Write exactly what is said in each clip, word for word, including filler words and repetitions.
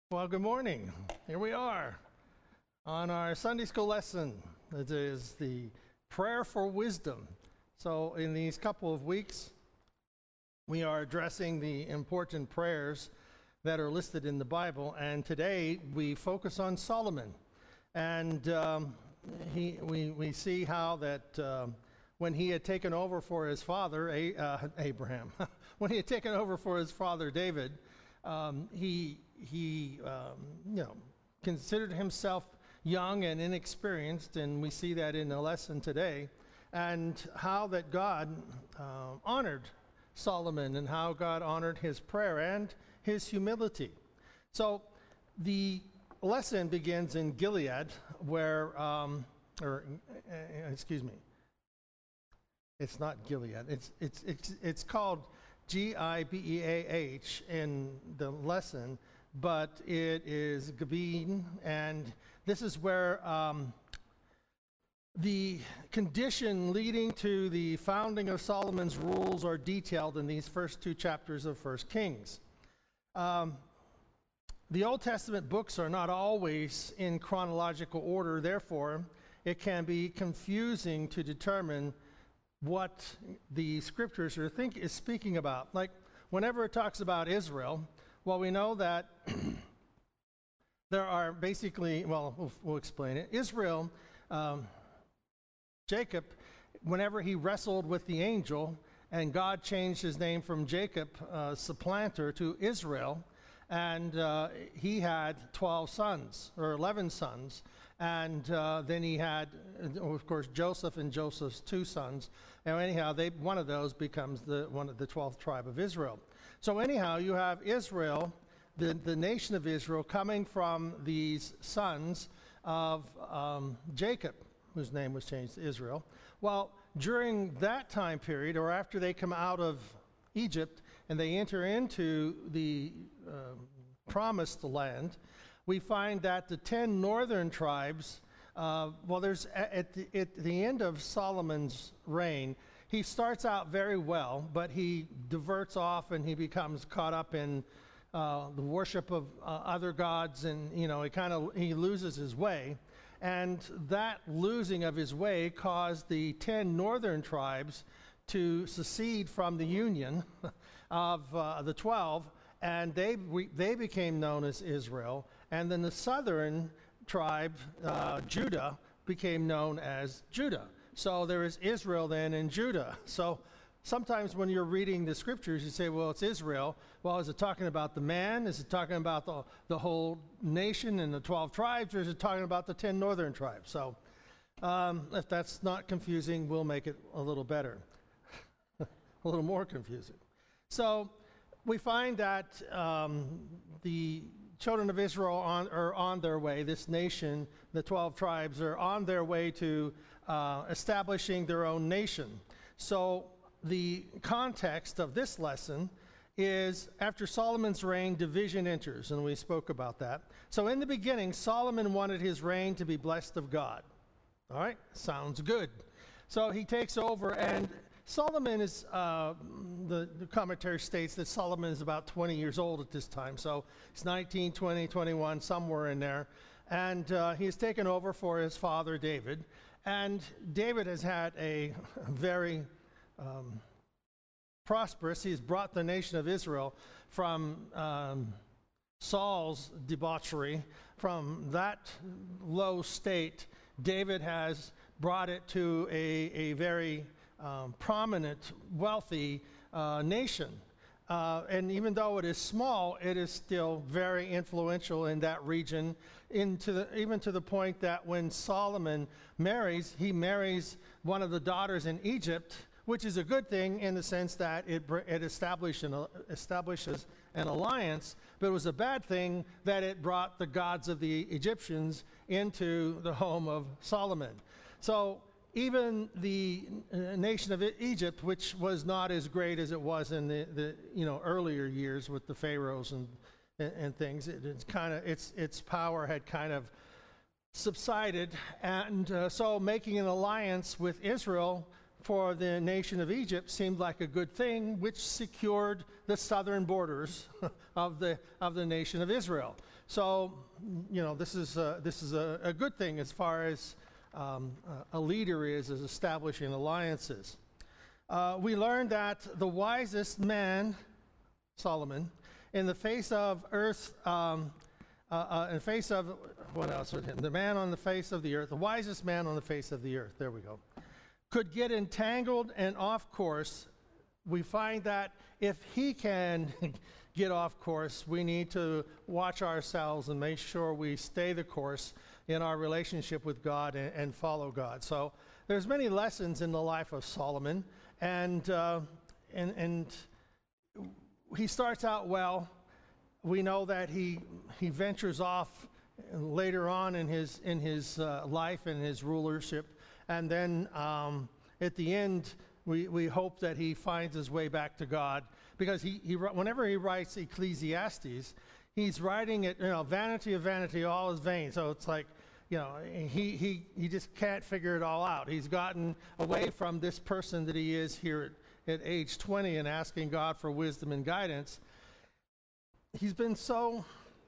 Well, good morning. Here we are on our Sunday school lesson. It is the prayer for wisdom. So in these couple of weeks, we are addressing the important prayers that are listed in the Bible. And today we focus on Solomon. And um, he, we, we see how that um, when he had taken over for his father, A- uh, Abraham, when he had taken over for his father David, um, he He, um, you know, considered himself young and inexperienced, and we see that in the lesson today, and how that God uh, honored Solomon and how God honored his prayer and his humility. So the lesson begins in Gilead, where, um, or uh, excuse me, it's not Gilead. It's it's it's it's called G I B E A H in the lesson. But it is Gibeon, and this is where um, the condition leading to the founding of Solomon's rules are detailed in these first two chapters of First Kings. Um, the Old Testament books are not always in chronological order, therefore it can be confusing to determine what the scriptures are think is speaking about. Like whenever it talks about Israel, well, we know that there are basically, well, well, we'll explain it. Israel, um, Jacob, whenever he wrestled with the angel, and God changed his name from Jacob, uh, supplanter, to Israel, and uh, he had twelve sons, or eleven sons, and uh, then he had, of course, Joseph and Joseph's two sons, and anyhow, they, one of those becomes the one of the twelfth tribe of Israel. So anyhow, you have Israel, the, the nation of Israel, coming from these sons of um, Jacob, whose name was changed to Israel. Well, during that time period, or after they come out of Egypt and they enter into the uh, promised land, we find that the ten northern tribes, uh, well, there's at the, at the end of Solomon's reign, he starts out very well, but he diverts off and he becomes caught up in uh, the worship of uh, other gods, and you know he kind of he loses his way, and that losing of his way caused the ten northern tribes to secede from the union of uh, the twelve, and they re- they became known as Israel, and then the southern tribe, uh, Judah, became known as Judah. So there is Israel then and Judah. So sometimes when you're reading the scriptures, you say, well, it's Israel. Well, is it talking about the man? Is it talking about the, the whole nation and the twelve tribes? Or is it talking about the ten northern tribes? So um, if that's not confusing, we'll make it a little better, a little more confusing. So we find that um, the children of Israel on, are on their way. This nation, the twelve tribes, are on their way to uh, establishing their own nation. So the context of this lesson is after Solomon's reign, division enters, and we spoke about that. So in the beginning, Solomon wanted his reign to be blessed of God. All right, sounds good. So he takes over, and Solomon is, uh, the, the commentary states that Solomon is about twenty years old at this time. So he's nineteen, twenty, twenty-one, somewhere in there. And uh, he has taken over for his father, David. And David has had a very um, prosperous, he's brought the nation of Israel from um, Saul's debauchery, from that low state. David has brought it to a, a very Um, prominent, wealthy uh, nation. Uh, and even though it is small, it is still very influential in that region, into the, even to the point that when Solomon marries, he marries one of the daughters in Egypt, which is a good thing in the sense that it, it established an, establishes an alliance, but it was a bad thing that it brought the gods of the Egyptians into the home of Solomon. So even the uh, nation of Egypt, which was not as great as it was in the, the you know earlier years with the pharaohs and and, and things, it, it's kind of its its power had kind of subsided, and uh, so making an alliance with Israel for the nation of Egypt seemed like a good thing, which secured the southern borders of the of the nation of Israel. So, you know, this is a, this is a, a good thing as far as um, a leader is as establishing alliances. Uh, we learned that the wisest man, Solomon, in the face of earth, um, uh, uh, in the face of what else with him? The man on the face of the earth, the wisest man on the face of the earth. There we go. Could get entangled and off course. We find that if he can get off course, we need to watch ourselves and make sure we stay the course in our relationship with God and, and follow God. So there's many lessons in the life of Solomon, and uh, and and he starts out well. We know that he he ventures off later on in his in his uh, life and his rulership. And then um, at the end, we, we hope that he finds his way back to God, because he, he whenever he writes Ecclesiastes, he's writing it, you know, vanity of vanity, all is vain. So it's like, you know, he, he, he just can't figure it all out. He's gotten away from this person that he is here at, at age twenty and asking God for wisdom and guidance. He's been so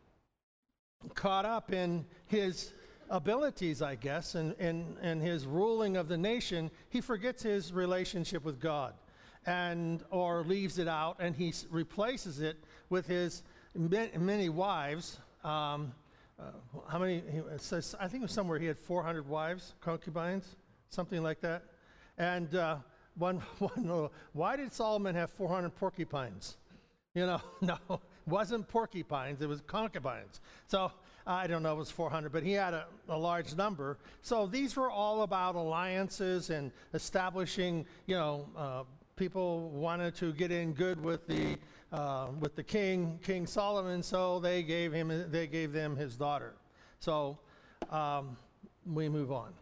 caught up in his abilities, I guess, and, and, and his ruling of the nation, he forgets his relationship with God, and or leaves it out, and he s- replaces it with his ma- many wives. Um, uh, how many? It says, I think it was somewhere he had four hundred wives, concubines, something like that. And uh, one, one, uh, why did Solomon have four hundred porcupines? You know, no, it wasn't porcupines, it was concubines. So I don't know if it was four hundred, but he had a, a large number. So these were all about alliances and establishing, you know, uh, people wanted to get in good with the uh, with the king, King Solomon, so they gave him they gave them his daughter. So um, we move on.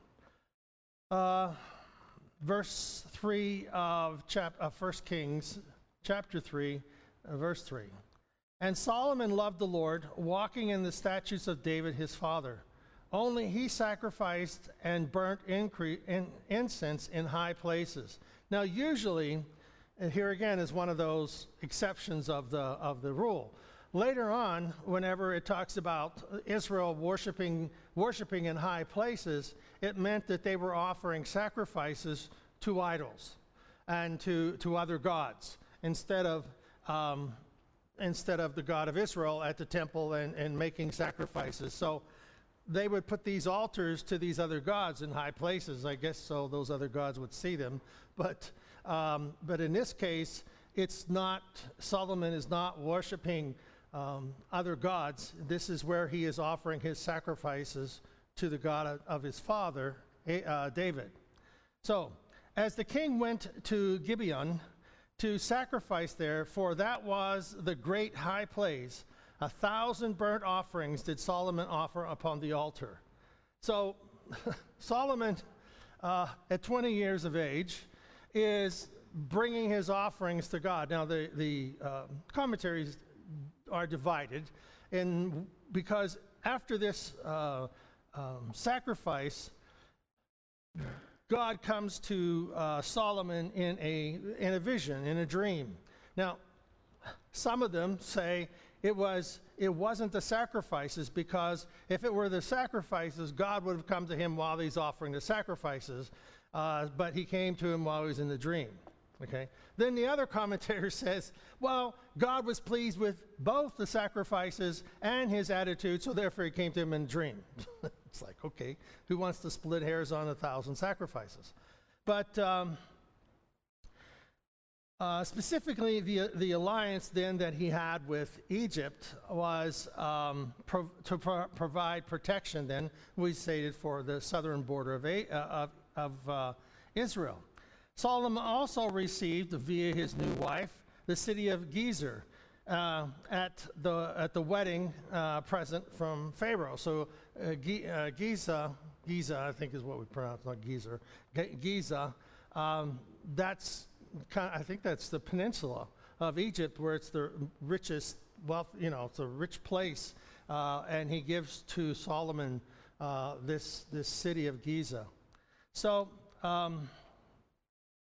Uh, verse three of chap uh, First Kings, chapter three, uh, verse three. And Solomon loved the Lord, walking in the statutes of David his father. Only he sacrificed and burnt incre- in incense in high places. Now, usually, and here again is one of those exceptions of the of the rule. Later on, whenever it talks about Israel worshiping worshiping in high places, it meant that they were offering sacrifices to idols and to to other gods instead of um, instead of the God of Israel at the temple and, and making sacrifices. So they would put these altars to these other gods in high places, I guess, so those other gods would see them. But um, but in this case, it's not, Solomon is not worshiping um, other gods. This is where he is offering his sacrifices to the God of, of his father, uh, David. So as the king went to Gibeon to sacrifice there, for that was the great high place, a thousand burnt offerings did Solomon offer upon the altar. So Solomon, uh, at twenty years of age, is bringing his offerings to God. Now the, the uh, commentaries are divided, and because after this uh, um, sacrifice, God comes to uh, Solomon in a in a vision, in a dream. Now, some of them say it was it wasn't the sacrifices, because if it were the sacrifices, God would have come to him while he's offering the sacrifices, uh, but he came to him while he was in the dream. Okay. Then the other commentator says, well, God was pleased with both the sacrifices and his attitude, so therefore he came to him in a dream. It's like, okay, who wants to split hairs on a thousand sacrifices? But um, uh, specifically, the the alliance then that he had with Egypt was um, pro- to pro- provide protection. Then we stated for the southern border of a- uh, of, of uh, Israel. Solomon also received via his new wife the city of Gezer uh, at the at the wedding uh, present from Pharaoh. So uh, Ge- uh, Giza, Giza, I think is what we pronounce, not Gezer. Ge- Giza, um, that's kind of, I think that's the peninsula of Egypt, where it's the richest wealth. You know, it's a rich place, uh, and he gives to Solomon uh, this this city of Giza. So. Um,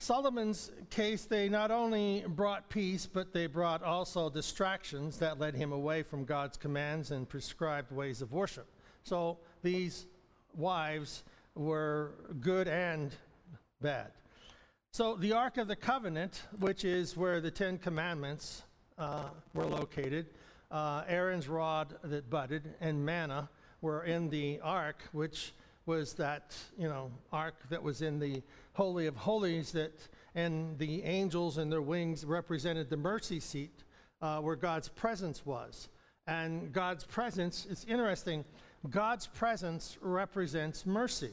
Solomon's case, they not only brought peace, but they brought also distractions that led him away from God's commands and prescribed ways of worship. So these wives were good and bad. So the Ark of the Covenant, which is where the Ten Commandments uh, were located, uh, Aaron's rod that budded, and manna were in the Ark, which was that, you know, Ark that was in the Holy of Holies, that, and the angels and their wings represented the mercy seat uh, where God's presence was. And God's presence, it's interesting, God's presence represents mercy.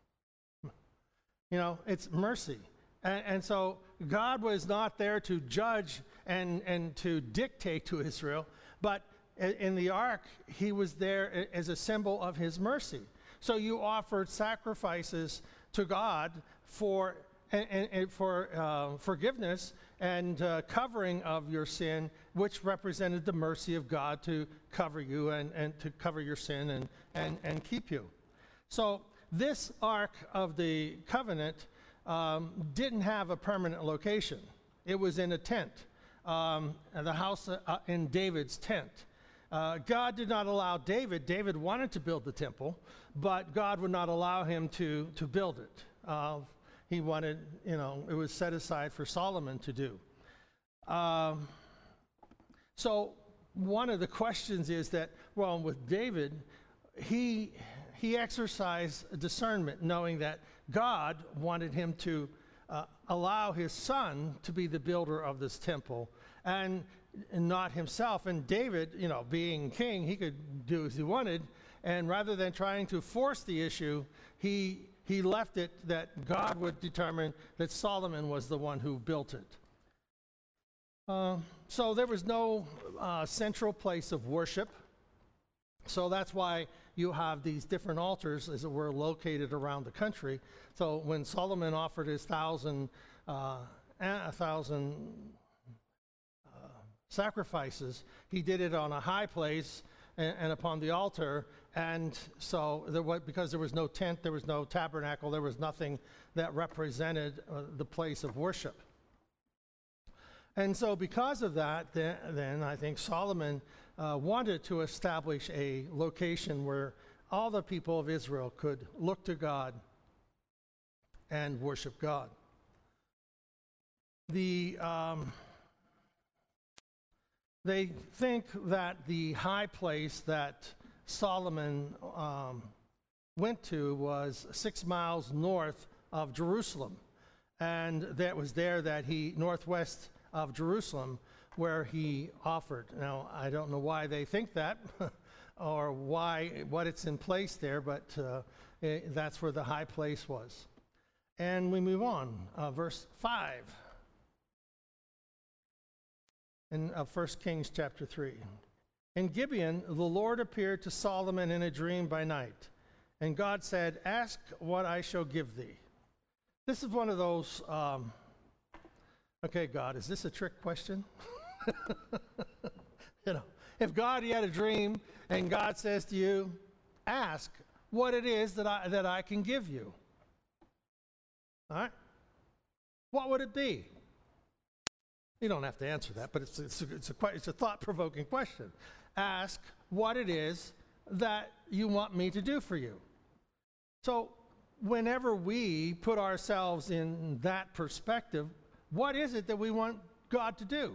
You know, it's mercy. And, and so God was not there to judge and, and to dictate to Israel, but in the ark, he was there as a symbol of his mercy. So you offered sacrifices to God for, and, and, and for uh, forgiveness and uh, covering of your sin, which represented the mercy of God to cover you and, and to cover your sin and, and, and keep you. So this Ark of the Covenant um, didn't have a permanent location. It was in a tent, um, the house uh, in David's tent. Uh, God did not allow David, David wanted to build the temple, but God would not allow him to, to build it. Uh, he wanted, you know, it was set aside for Solomon to do. Um, so one of the questions is that, well, with David, he, he exercised discernment, knowing that God wanted him to uh, allow his son to be the builder of this temple, and and not himself. And David, you know, being king, he could do as he wanted, and rather than trying to force the issue, he he left it that God would determine that Solomon was the one who built it. Uh, so there was no uh, central place of worship. So that's why you have these different altars, as it were, located around the country. So when Solomon offered his thousand, uh, a thousand sacrifices, he did it on a high place and, and upon the altar. And so there was, because there was no tent, there was no tabernacle, there was nothing that represented uh, the place of worship. And so because of that, then, then I think Solomon uh, wanted to establish a location where all the people of Israel could look to God and worship God. The um, They think that the high place that Solomon um, went to was six miles north of Jerusalem. And that was there that he, northwest of Jerusalem, where he offered. Now, I don't know why they think that or why, what it's in place there, but uh, it, that's where the high place was. And we move on, uh, verse five. In uh, First Kings chapter three. In Gibeon, the Lord appeared to Solomon in a dream by night. And God said, "Ask what I shall give thee." This is one of those, um, okay, God, is this a trick question? You know, if God, he had a dream, and God says to you, ask what it is that I, that I can give you. All right? What would it be? You don't have to answer that, but it's a, it's a, it's a, it's a thought-provoking question. Ask what it is that you want me to do for you. So whenever we put ourselves in that perspective, what is it that we want God to do?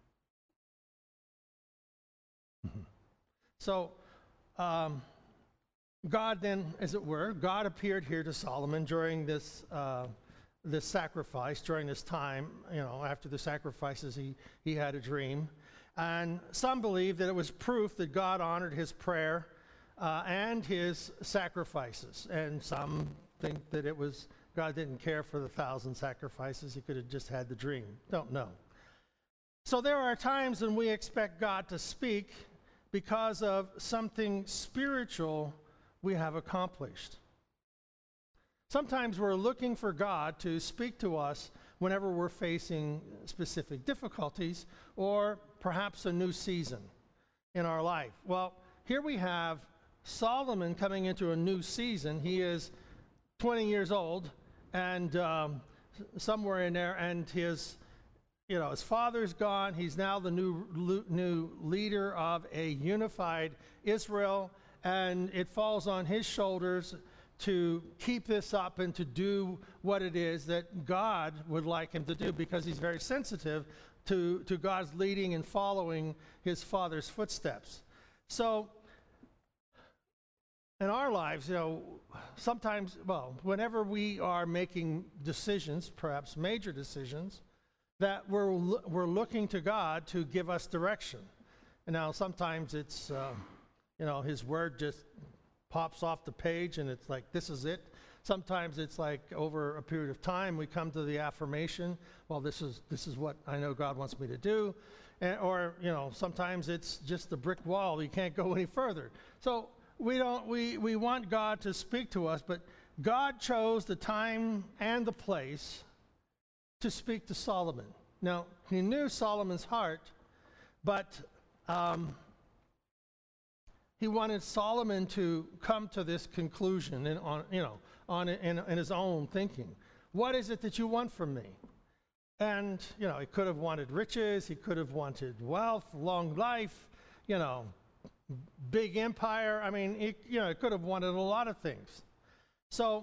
So um, God then, as it were, God appeared here to Solomon during this uh, this sacrifice, during this time, you know, after the sacrifices, he, he had a dream. And some believe that it was proof that God honored his prayer uh, and his sacrifices. And some think that it was, God didn't care for the thousand sacrifices. He could have just had the dream. Don't know. So there are times when we expect God to speak because of something spiritual we have accomplished. Sometimes we're looking for God to speak to us whenever we're facing specific difficulties or perhaps a new season in our life. Well, here we have Solomon coming into a new season. He is twenty years old, and um, somewhere in there, and his, you know, his father's gone. He's now the new new leader of a unified Israel, and it falls on his shoulders to keep this up and to do what it is that God would like him to do, because he's very sensitive to, to God's leading and following his father's footsteps. So in our lives, you know, sometimes, well, whenever we are making decisions, perhaps major decisions, that we're we're looking to God to give us direction. And now sometimes it's, uh, you know, his word just pops off the page and it's like, this is it. Sometimes it's like over a period of time we come to the affirmation, well, this is this is what I know God wants me to do. And, or, you know, sometimes it's just a brick wall. You can't go any further. So we don't we, we want God to speak to us, but God chose the time and the place to speak to Solomon. Now, he knew Solomon's heart, but um, he wanted Solomon to come to this conclusion in, on, you know, on in, in his own thinking. What is it that you want from me? And, you know, he could have wanted riches, he could have wanted wealth, long life, you know, big empire. I mean, he, you know, he could have wanted a lot of things. So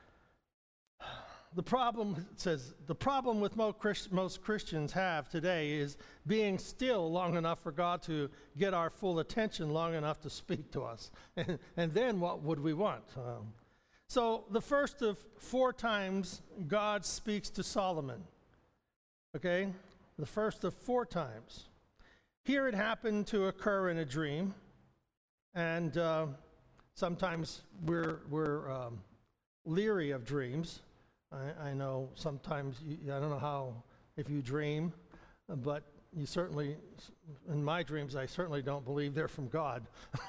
the problem, it says, the problem with most, Christ, most Christians have today is being still long enough for God to get our full attention, long enough to speak to us. And, and then what would we want? Um, so the first of four times God speaks to Solomon. Okay? The first of four times. Here it happened to occur in a dream. And uh, sometimes we're, we're um, leery of dreams. I, I know sometimes, you, I don't know how, if you dream, but you certainly, in my dreams, I certainly don't believe they're from God.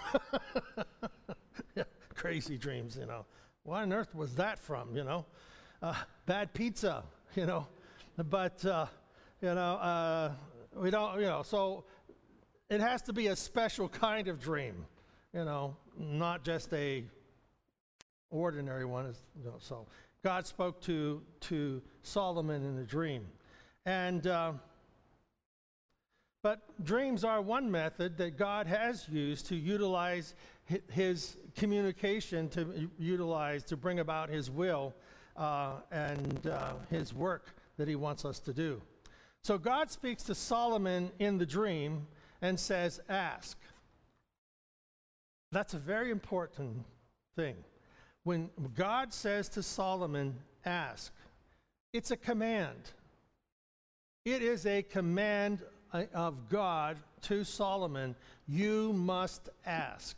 Yeah, crazy dreams, you know. What on earth was that from, you know? Uh, bad pizza, you know. But, uh, you know, uh, we don't, you know, so it has to be a special kind of dream, you know, not just a ordinary one, you know, so. God spoke to, to Solomon in a dream. And, uh, but dreams are one method that God has used to utilize his communication, to utilize, to bring about his will uh, and uh, his work that he wants us to do. So God speaks to Solomon in the dream and says, ask. That's a very important thing. When God says to Solomon, ask, it's a command. It is a command of God to Solomon. You must ask.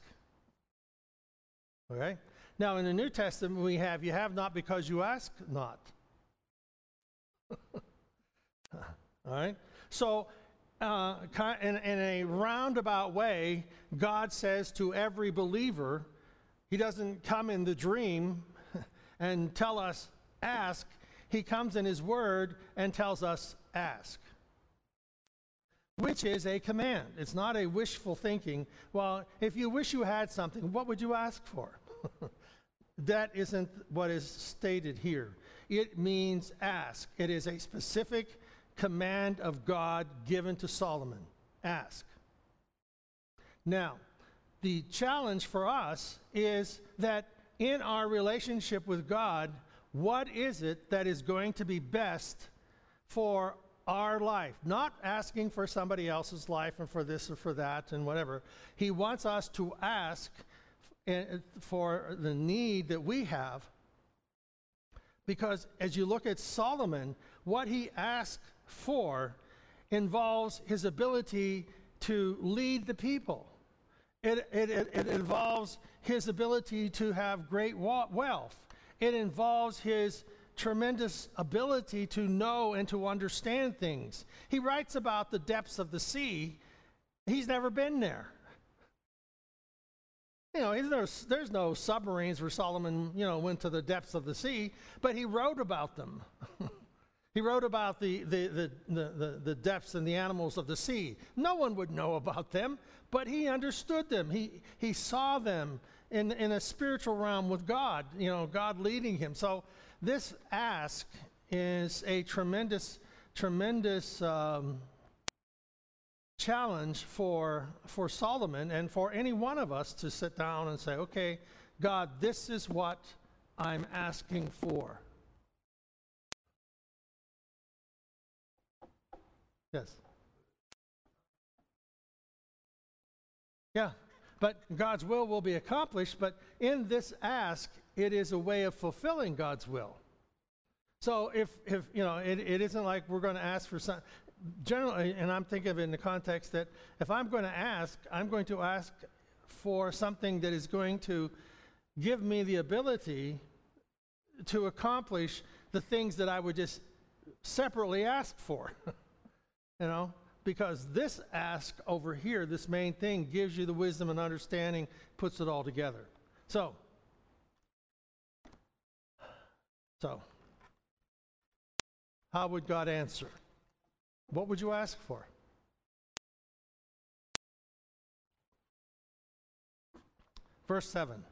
Okay? Now, in the New Testament, we have, you have not because you ask not. All right? So, uh, in, in a roundabout way, God says to every believer, he doesn't come in the dream and tell us, ask. He comes in his word and tells us, ask. Which is a command. It's not a wishful thinking. Well, if you wish you had something, what would you ask for? That isn't what is stated here. It means ask. It is a specific command of God given to Solomon. Ask. Now, the challenge for us is that in our relationship with God, what is it that is going to be best for our life? Not asking for somebody else's life and for this or for that and whatever. He wants us to ask for the need that we have, because as you look at Solomon, what he asked for involves his ability to lead the people. It, it, it, it involves his ability to have great wa- wealth. It involves his tremendous ability to know and to understand things. He writes about the depths of the sea. He's never been there. You know, there's, there's no submarines where Solomon, you know, went to the depths of the sea, but he wrote about them. He wrote about the, the, the, the, the, the depths and the animals of the sea. No one would know about them, but he understood them. He, he saw them in, in a spiritual realm with God, you know, God leading him. So this ask is a tremendous, tremendous um, challenge for, for Solomon and for any one of us to sit down and say, okay, God, this is what I'm asking for. Yes. Yeah, but God's will will be accomplished, but in this ask, it is a way of fulfilling God's will. So if, if you know, it, it isn't like we're going to ask for some, generally, and I'm thinking of it in the context that if I'm going to ask, I'm going to ask for something that is going to give me the ability to accomplish the things that I would just separately ask for, you know? Because this ask over here, this main thing, gives you the wisdom and understanding, puts it all together. So, so, how would God answer? What would you ask for? Verse seven.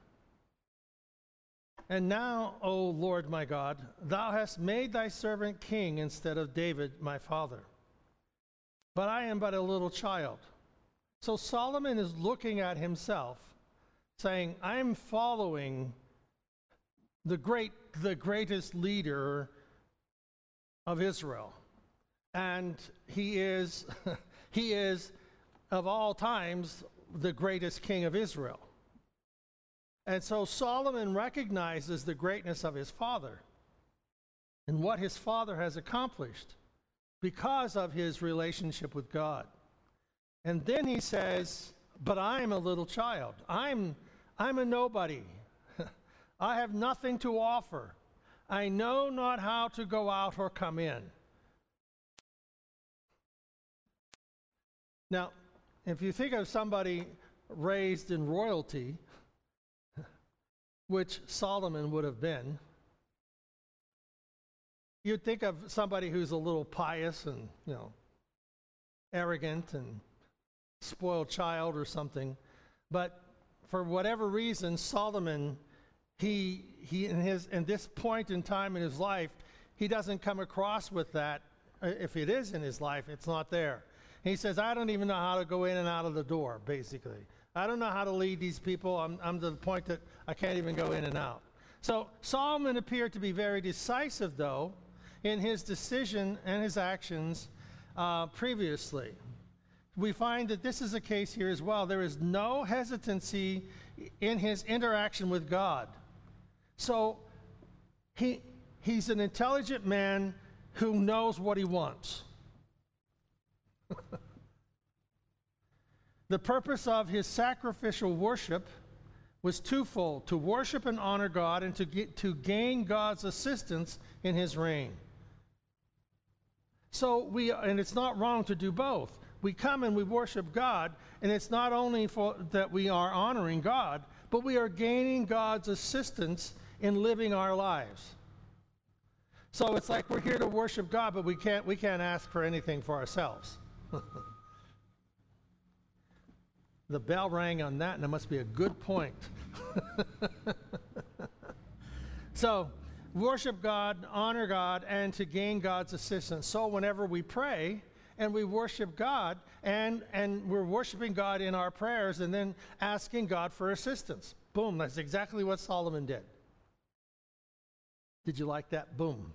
And now, O Lord my God, thou hast made thy servant king instead of David my father. But I am but a little child. So Solomon is looking at himself, saying, I'm following the great, the greatest leader of Israel. And he is, he is, of all times, the greatest king of Israel. And so Solomon recognizes the greatness of his father and what his father has accomplished because of his relationship with God. And then he says, but I'm a little child. I'm, I'm a nobody. I have nothing to offer. I know not how to go out or come in. Now, if you think of somebody raised in royalty, which Solomon would have been, you'd think of somebody who's a little pious and, you know, arrogant and spoiled child or something. But for whatever reason, Solomon, he he in his in this point in time in his life, he doesn't come across with that. If it is in his life, it's not there. He says, I don't even know how to go in and out of the door, basically. I don't know how to lead these people. I'm, I'm to the point that I can't even go in and out. So Solomon appeared to be very decisive, though, in his decision and his actions uh, previously. We find that this is a case here as well. There is no hesitancy in his interaction with God. So he he's an intelligent man who knows what he wants. The purpose of his sacrificial worship was twofold: to worship and honor God, and to get, to gain God's assistance in his reign. So we, and it's not wrong to do both. We come and we worship God, and it's not only for that we are honoring God, but we are gaining God's assistance in living our lives. So it's like we're here to worship God, but we can't we can't ask for anything for ourselves. The bell rang on that, and it must be a good point. So, worship God, honor God, and to gain God's assistance. So whenever we pray and we worship God, and, and we're worshiping God in our prayers and then asking God for assistance. Boom, that's exactly what Solomon did. Did you like that? Boom.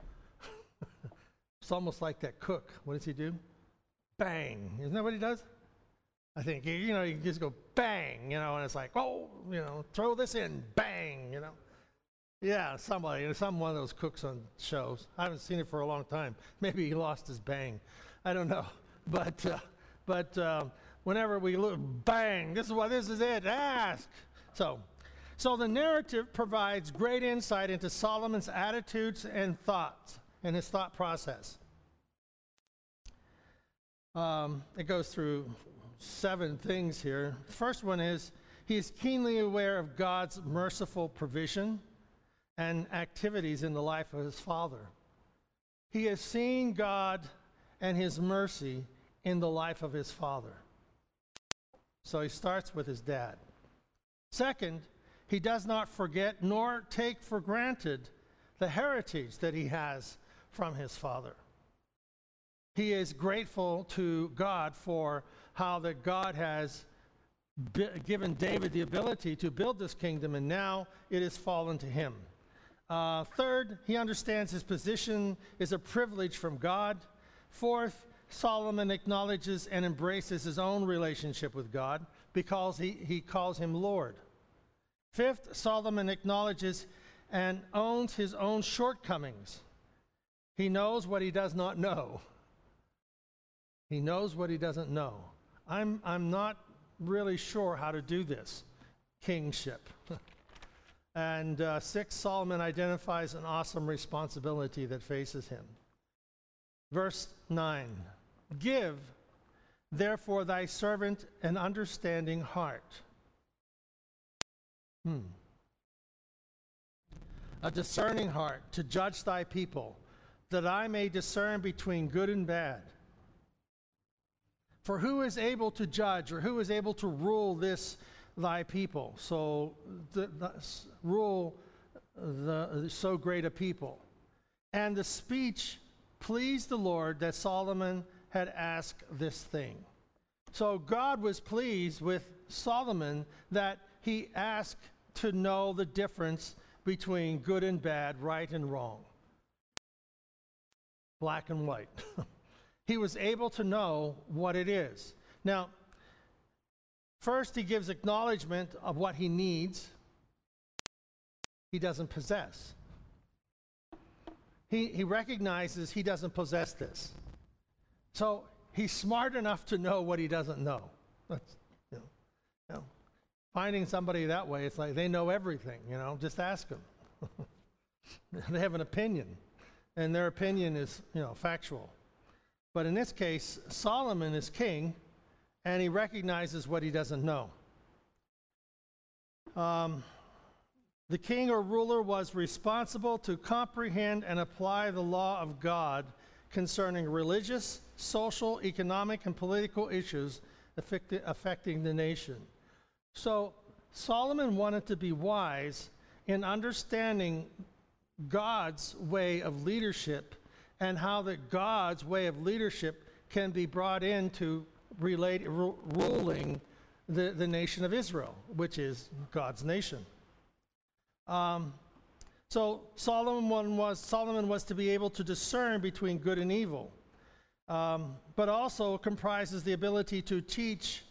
It's almost like that cook. What does he do? Bang. Isn't that what he does? I think, you know, you can just go bang, you know, and it's like, oh, you know, throw this in, bang, you know. Yeah, somebody, some one of those cooks on shows. I haven't seen it for a long time. Maybe he lost his bang. I don't know. But uh, but uh, whenever we look, bang, this is what this is it, ask. So, so the narrative provides great insight into Solomon's attitudes and thoughts and his thought process. Um, it goes through seven things here. The first one is he is keenly aware of God's merciful provision and activities in the life of his father. He has seen God and his mercy in the life of his father. So he starts with his dad. Second, he does not forget nor take for granted the heritage that he has from his father. He is grateful to God for how that God has bi- given David the ability to build this kingdom, and now it has fallen to him. Uh, third, he understands his position is a privilege from God. Fourth, Solomon acknowledges and embraces his own relationship with God because he, he calls him Lord. Fifth, Solomon acknowledges and owns his own shortcomings. He knows what he does not know. He knows what he doesn't know. I'm, I'm not really sure how to do this kingship. And uh, six, Solomon identifies an awesome responsibility that faces him. Verse nine, give, therefore, thy servant an understanding heart. Hmm. A discerning heart to judge thy people, that I may discern between good and bad. For who is able to judge, or who is able to rule this thy people? So the, the, rule the so great a people. And the speech pleased the Lord that Solomon had asked this thing. So God was pleased with Solomon that he asked to know the difference between good and bad, right and wrong, black and white. He was able to know what it is. Now, first he gives acknowledgement of what he needs. He doesn't possess. He, he recognizes he doesn't possess this. So he's smart enough to know what he doesn't know. That's, you know, you know, finding somebody that way, it's like they know everything, you know, just ask them. They have an opinion, and their opinion is, you know, factual. But in this case, Solomon is king, and he recognizes what he doesn't know. Um, the king or ruler was responsible to comprehend and apply the law of God concerning religious, social, economic, and political issues affect- affecting the nation. So Solomon wanted to be wise in understanding God's way of leadership and how that God's way of leadership can be brought into relate, ru- ruling the, the nation of Israel, which is God's nation. Um, so Solomon was, Solomon was to be able to discern between good and evil, um, but also comprises the ability to teach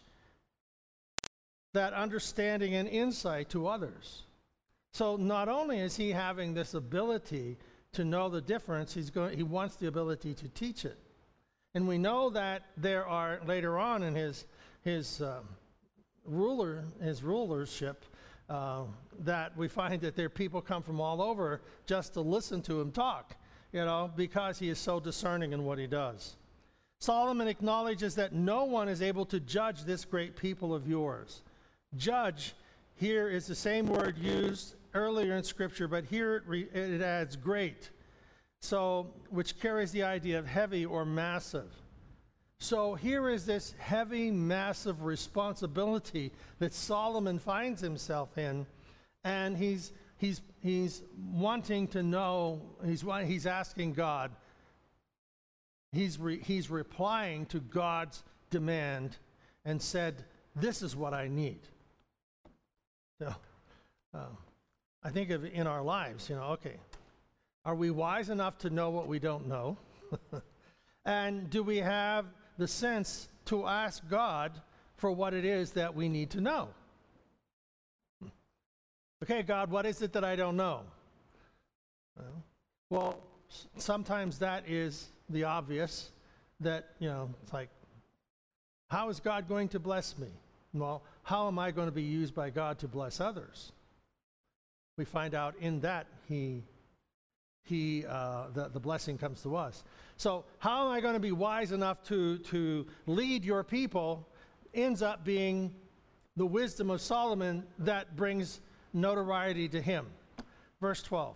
that understanding and insight to others. So not only is he having this ability to know the difference, he's going, he wants the ability to teach it. And we know that there are, later on in his, his um, ruler, his rulership, uh, that we find that there people come from all over just to listen to him talk, you know, because he is so discerning in what he does. Solomon acknowledges that no one is able to judge this great people of yours. Judge here is the same word used earlier in Scripture, but here it, re, it adds great, so which carries the idea of heavy or massive. So here is this heavy, massive responsibility that Solomon finds himself in, and he's he's he's wanting to know. He's he's asking God. He's re, he's replying to God's demand, and said, "This is what I need." So, uh, I think of in our lives, you know, okay, are we wise enough to know what we don't know? And do we have the sense to ask God for what it is that we need to know? Okay, God, what is it that I don't know? Well, well s- sometimes that is the obvious, that, you know, it's like, how is God going to bless me? Well, how am I going to be used by God to bless others? We find out in that he, he, uh, the, the blessing comes to us. So how am I going to be wise enough to, to lead your people ends up being the wisdom of Solomon that brings notoriety to him. Verse twelve.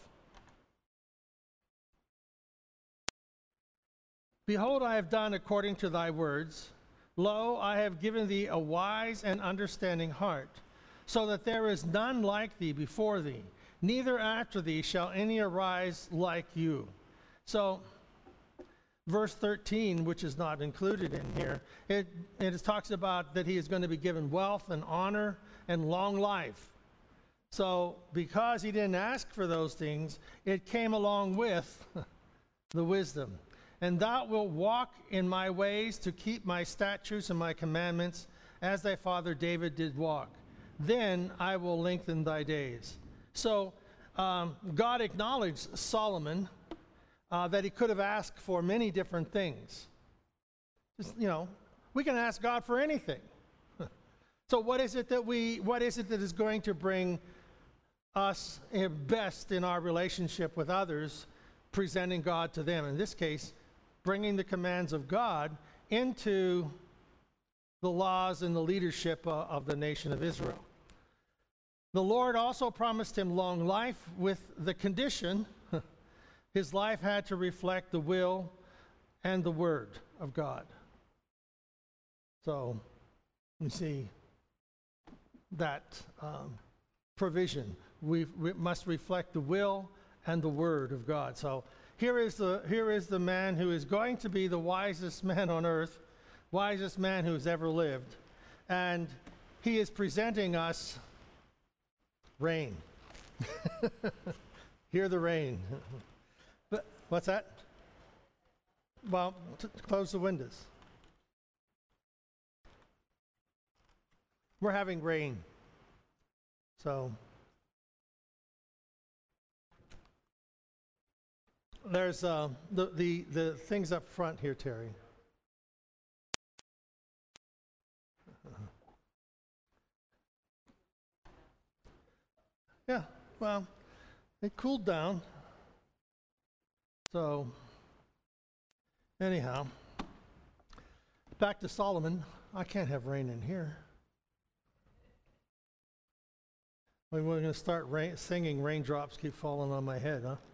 Behold, I have done according to thy words. Lo, I have given thee a wise and understanding heart, so that there is none like thee before thee, neither after thee shall any arise like you. So, verse thirteen, which is not included in here, it, it talks about that he is going to be given wealth and honor and long life. So, because he didn't ask for those things, it came along with the wisdom. And thou wilt walk in my ways to keep my statutes and my commandments, as thy father David did walk. Then I will lengthen thy days. So, um, God acknowledged Solomon uh, that he could have asked for many different things. Just, you know, we can ask God for anything. So what is it that we, what is it that is going to bring us best in our relationship with others, presenting God to them? In this case, bringing the commands of God into the laws and the leadership uh, of the nation of Israel. The Lord also promised him long life with the condition his life had to reflect the will and the word of God. So, you see that um, provision. We, we must reflect the will and the word of God. So here is the here is the man who is going to be the wisest man on earth, wisest man who's ever lived, and he is presenting us rain. Hear the rain. But what's that? Well, t- close the windows. We're having rain. So there's uh, the, the, the things up front here, Terry. Yeah, well, it cooled down. So, anyhow, back to Solomon. I can't have rain in here. We're going to start rain, singing Raindrops Keep Falling on My Head, huh?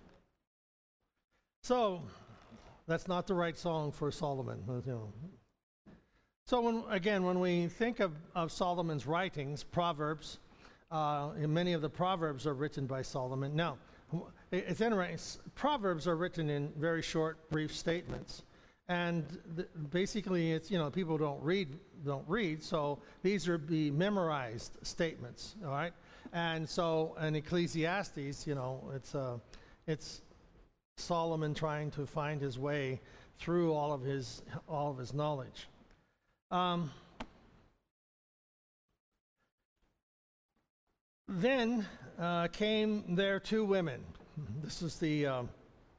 So, that's not the right song for Solomon. You know. So, when, again, when we think of, of Solomon's writings, Proverbs, uh, and many of the Proverbs are written by Solomon. Now, it's interesting. Proverbs are written in very short, brief statements, and th- basically, it's you know people don't read, don't read. So these are the memorized statements, all right. And so, in Ecclesiastes, you know, it's uh, it's Solomon trying to find his way through all of his all of his knowledge. Um, Then uh, came there two women. This is the, um,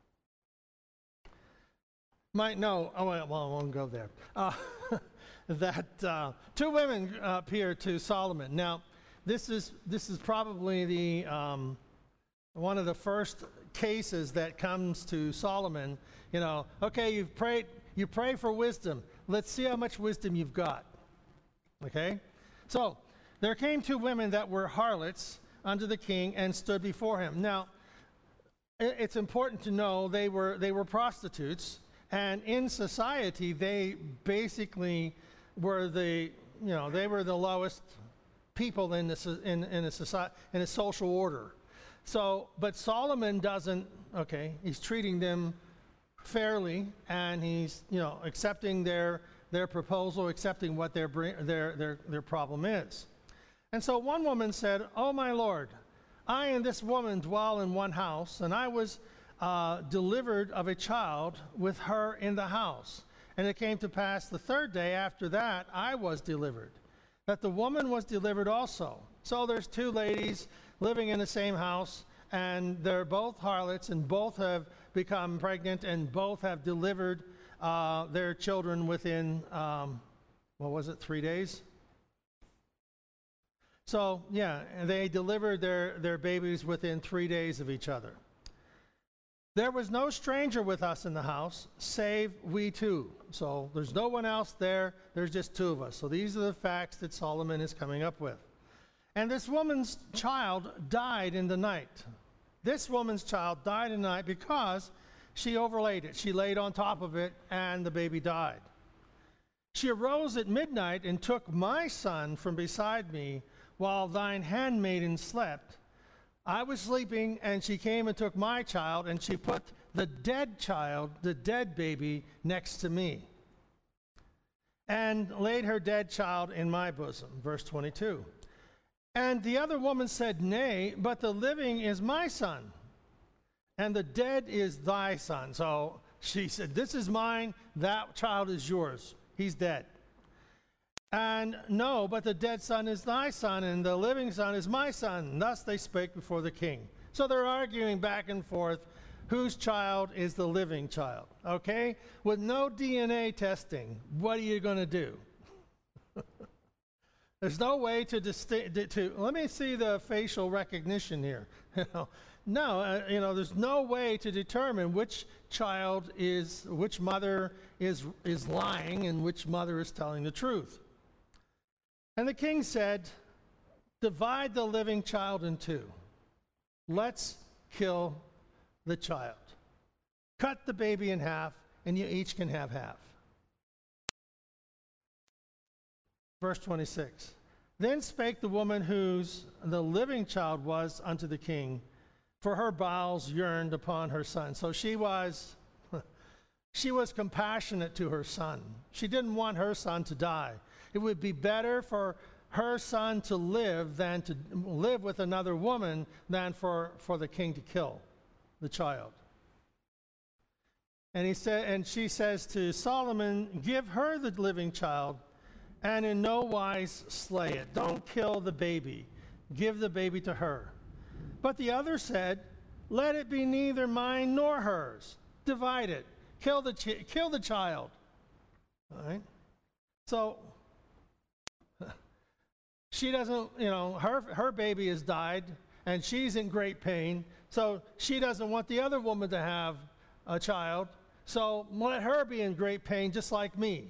might know, oh, well, I won't go there. Uh, that uh, two women uh, appear to Solomon. Now, this is this is probably the um, one of the first cases that comes to Solomon. You know, okay, you've prayed, you pray for wisdom. Let's see how much wisdom you've got. Okay, so. There came two women that were harlots unto the king and stood before him. Now, it's important to know they were they were prostitutes, and in society they basically were the you know they were the lowest people in the in in a society in a social order. So, but Solomon doesn't. Okay, he's treating them fairly, and he's you know accepting their their proposal, accepting what their their their their problem is. And so one woman said, "Oh, my Lord, I and this woman dwell in one house, and I was uh, delivered of a child with her in the house. And it came to pass the third day after that I was delivered, that the woman was delivered also." So there's two ladies living in the same house, and they're both harlots, and both have become pregnant, and both have delivered uh, their children within, um, what was it, three days? So, yeah, and they delivered their, their babies within three days of each other. There was no stranger with us in the house, save we two. So there's no one else there. There's just two of us. So these are the facts that Solomon is coming up with. And this woman's child died in the night. This woman's child died in the night because she overlaid it. She laid on top of it, and the baby died. She arose at midnight and took my son from beside me, while thine handmaiden slept. I was sleeping, and she came and took my child, and she put the dead child, the dead baby, next to me, and laid her dead child in my bosom. Verse twenty-two. And the other woman said, Nay, but the living is my son, and the dead is thy son. So she said, this is mine, that child is yours. He's dead. And no, but the dead son is thy son, and the living son is my son. Thus they spake before the king. So they're arguing back and forth whose child is the living child, okay? With no D N A testing, what are you going to do? There's no way to distinct, to, let me see the facial recognition here. You know, no, uh, you know, there's no way to determine which child is, which mother is, is lying and which mother is telling the truth. And the king said, divide the living child in two. Let's kill the child. Cut the baby in half, and you each can have half. Verse twenty-six. Then spake the woman whose the living child was unto the king, for her bowels yearned upon her son. So she was, she was compassionate to her son. She didn't want her son to die. It would be better for her son to live than to live with another woman than for, for the king to kill the child. And he said, and she says to Solomon, give her the living child, and in no wise slay it. Don't kill the baby. Give the baby to her. But the other said, let it be neither mine nor hers. Divide it. Kill the chi- kill the child. All right? So she doesn't, you know, her her baby has died, and she's in great pain. So she doesn't want the other woman to have a child. So let her be in great pain, just like me.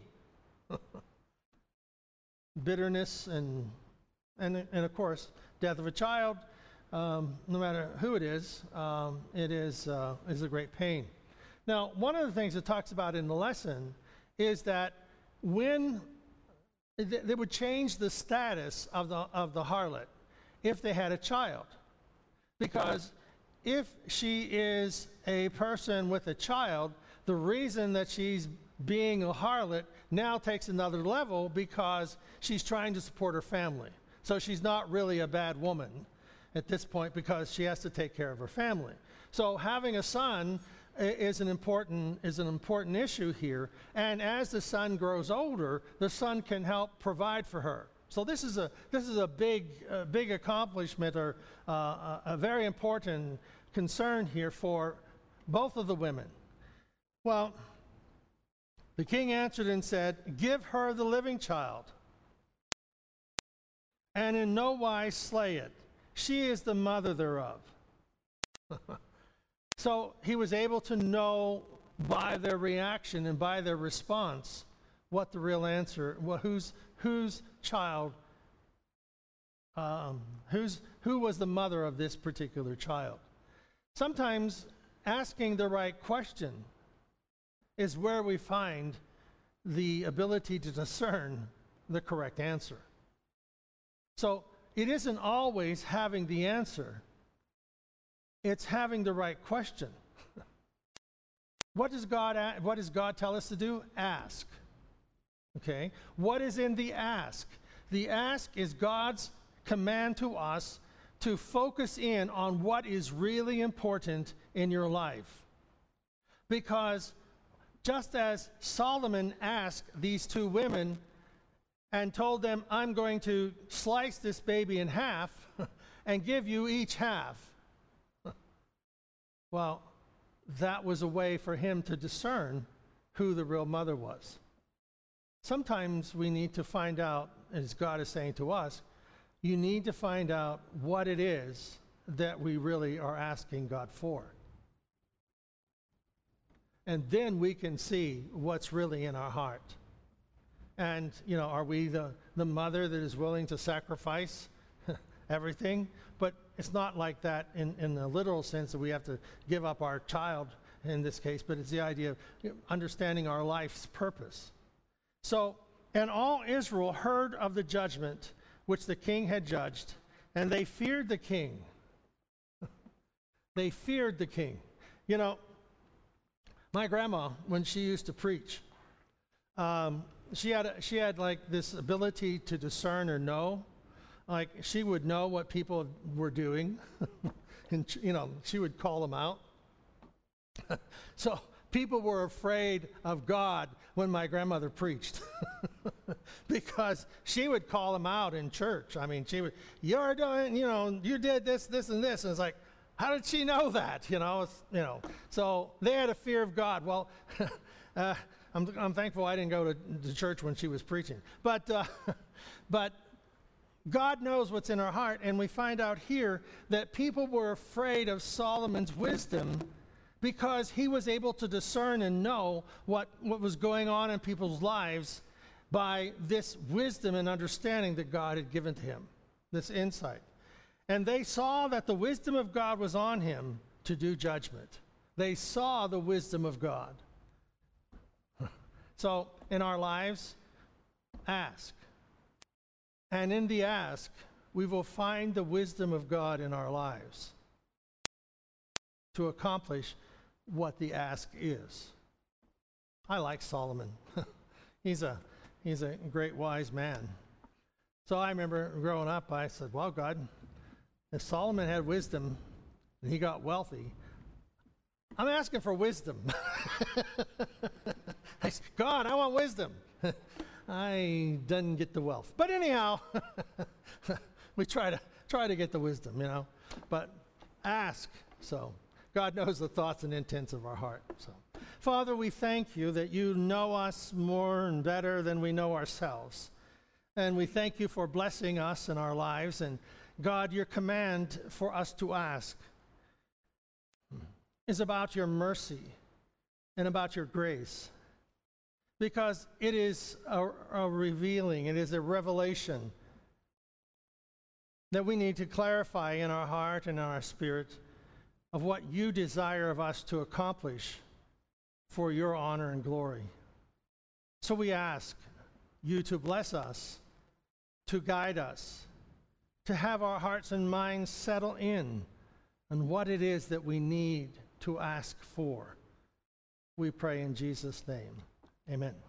Bitterness and, and, and of course, death of a child, um, no matter who it is, um, it is, uh, is a great pain. Now, one of the things it talks about in the lesson is that when th- they would change the status of the, of the harlot if they had a child. Because if she is a person with a child, the reason that she's being a harlot now takes another level because she's trying to support her family. So she's not really a bad woman at this point because she has to take care of her family. So having a son is an important is an important issue here. And as the son grows older, the son can help provide for her. So this is a this is a big uh, big accomplishment or uh, a, a very important concern here for both of the women. Well, the king answered and said, give her the living child, and in no wise slay it. She is the mother thereof. So he was able to know by their reaction and by their response what the real answer, well, whose whose child, um, whose who was the mother of this particular child. Sometimes asking the right question is where we find the ability to discern the correct answer. So it isn't always having the answer. It's having the right question. What does God a- what does God tell us to do? Ask. Okay? What is in the ask? The ask is God's command to us to focus in on what is really important in your life. Because just as Solomon asked these two women and told them, I'm going to slice this baby in half and give you each half. Well, that was a way for him to discern who the real mother was. Sometimes we need to find out, as God is saying to us, you need to find out what it is that we really are asking God for. And then we can see what's really in our heart. And, you know, are we the, the mother that is willing to sacrifice everything? But it's not like that in, in the literal sense that we have to give up our child in this case, but it's the idea of understanding our life's purpose. So, and all Israel heard of the judgment which the king had judged, and they feared the king. They feared the king. You know, my grandma, when she used to preach, um, she had a, she had like this ability to discern or know. Like she would know what people were doing, and you know she would call them out. So people were afraid of God when my grandmother preached, because she would call them out in church. I mean, she would, you're doing, you know, you did this, this, and this, and it's like, how did she know that? You know, it's, you know. So they had a fear of God. Well, uh, I'm, I'm thankful I didn't go to, to church when she was preaching. But, uh, but God knows what's in our heart, and we find out here that people were afraid of Solomon's wisdom because he was able to discern and know what, what was going on in people's lives by this wisdom and understanding that God had given to him, this insight. And they saw that the wisdom of God was on him to do judgment. They saw the wisdom of God. So in our lives, ask. And in the ask, we will find the wisdom of God in our lives to accomplish what the ask is. I like Solomon. he's a he's a great wise man. So I remember growing up, I said, well, God, if Solomon had wisdom and he got wealthy, I'm asking for wisdom. I said, God, I want wisdom. I didn't get the wealth. But anyhow, we try to try to get the wisdom, you know. But ask. So God knows the thoughts and intents of our heart. So, Father, we thank you that you know us more and better than we know ourselves. And we thank you for blessing us in our lives. And God, your command for us to ask is about your mercy and about your grace. Because it is a, a revealing, it is a revelation that we need to clarify in our heart and in our spirit of what you desire of us to accomplish for your honor and glory. So we ask you to bless us, to guide us, to have our hearts and minds settle in on what it is that we need to ask for. We pray in Jesus' name. Amen.